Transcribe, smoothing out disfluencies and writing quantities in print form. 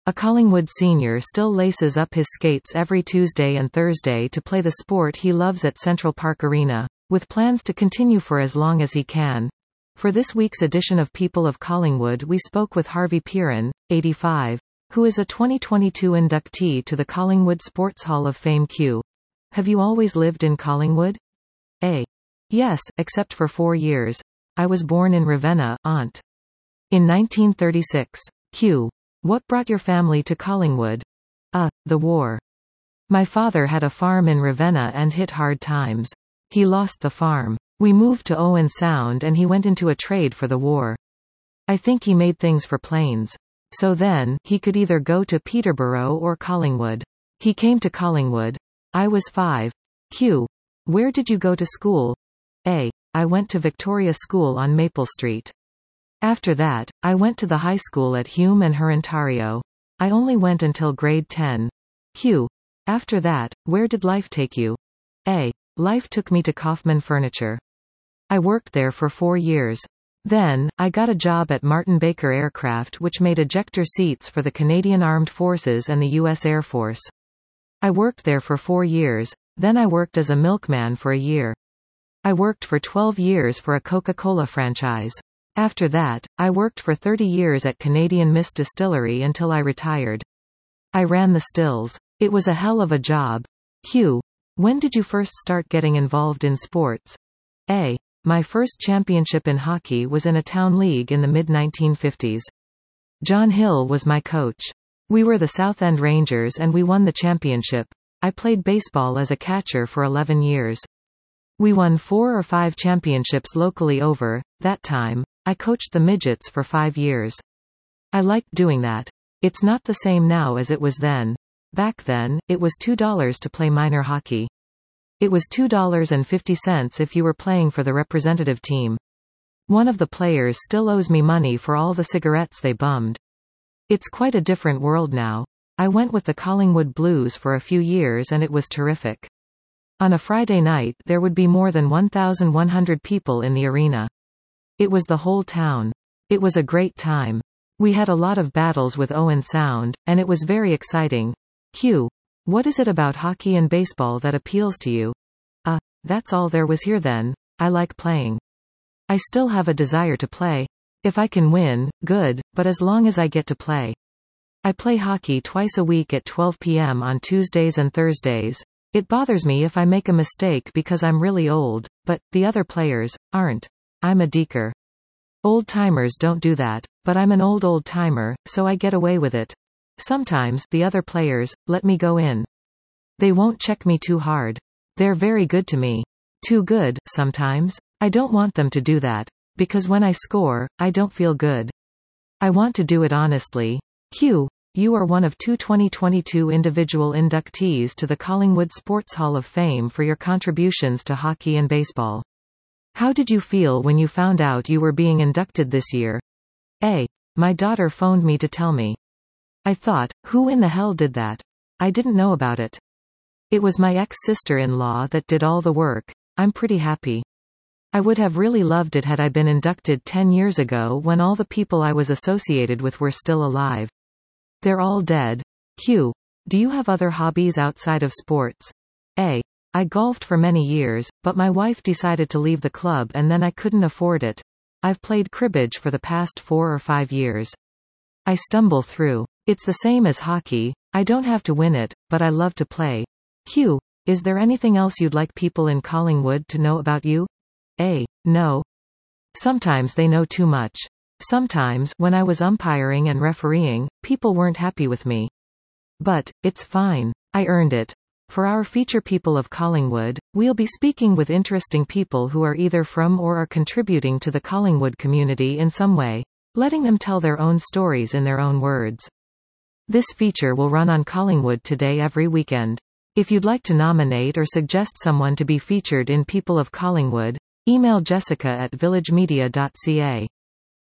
A Collingwood senior still laces up his skates every Tuesday and Thursday to play the sport he loves at Central Park Arena, with plans to continue for as long as he can. For this week's edition of People of Collingwood, we spoke with Harvey Piran, 85, who is a 2022 inductee to the Collingwood Sports Hall of Fame. Q. Have you always lived in Collingwood? A. Yes, except for 4 years. I was born in Ravenna, Ont. In 1936. Q. What brought your family to Collingwood? The war. My father had a farm in Ravenna and hit hard times. He lost the farm. We moved to Owen Sound and he went into a trade for the war. I think he made things for planes. So then, he could either go to Peterborough or Collingwood. He came to Collingwood. I was 5. Q. Where did you go to school? A. I went to Victoria School on Maple Street. After that, I went to the high school at Hume and Ontario. I only went until grade 10. Q. After that, where did life take you? A. Life took me to Kaufman Furniture. I worked there for 4 years. Then, I got a job at Martin Baker Aircraft, which made ejector seats for the Canadian Armed Forces and the U.S. Air Force. I worked there for 4 years, then I worked as a milkman for a year. I worked for 12 years for a Coca-Cola franchise. After that, I worked for 30 years at Canadian Mist Distillery until I retired. I ran the stills. It was a hell of a job. Q. When did you first start getting involved in sports? A. My first championship in hockey was in a town league in the mid-1950s. John Hill was my coach. We were the South End Rangers and we won the championship. I played baseball as a catcher for 11 years. We won 4 or 5 championships locally over that time. I coached the midgets for 5 years. I liked doing that. It's not the same now as it was then. Back then, it was $2 to play minor hockey. It was $2.50 if you were playing for the representative team. One of the players still owes me money for all the cigarettes they bummed. It's quite a different world now. I went with the Collingwood Blues for a few years and it was terrific. On a Friday night, there would be more than 1,100 people in the arena. It was the whole town. It was a great time. We had a lot of battles with Owen Sound, and it was very exciting. Q. What is it about hockey and baseball that appeals to you? That's all there was here then. I like playing. I still have a desire to play. If I can win, good, but as long as I get to play. I play hockey twice a week at 12 p.m. on Tuesdays and Thursdays. It bothers me if I make a mistake because I'm really old, but the other players aren't. I'm a deker. Old-timers don't do that, but I'm an old-timer, so I get away with it. Sometimes, the other players let me go in. They won't check me too hard. They're very good to me. Too good, sometimes. I don't want them to do that. Because when I score, I don't feel good. I want to do it honestly. Q. You are one of 2 2022 individual inductees to the Collingwood Sports Hall of Fame for your contributions to hockey and baseball. How did you feel when you found out you were being inducted this year? A. My daughter phoned me to tell me. I thought, who in the hell did that? I didn't know about it. It was my ex-sister-in-law that did all the work. I'm pretty happy. I would have really loved it had I been inducted 10 years ago when all the people I was associated with were still alive. They're all dead. Q. Do you have other hobbies outside of sports? A. I golfed for many years, but my wife decided to leave the club and then I couldn't afford it. I've played cribbage for the past 4 or 5 years. I stumble through. It's the same as hockey. I don't have to win it, but I love to play. Q. Is there anything else you'd like people in Collingwood to know about you? A. No. Sometimes they know too much. Sometimes, when I was umpiring and refereeing, people weren't happy with me. But, it's fine. I earned it. For our feature People of Collingwood, we'll be speaking with interesting people who are either from or are contributing to the Collingwood community in some way, letting them tell their own stories in their own words. This feature will run on Collingwood Today every weekend. If you'd like to nominate or suggest someone to be featured in People of Collingwood, email Jessica at villagemedia.ca.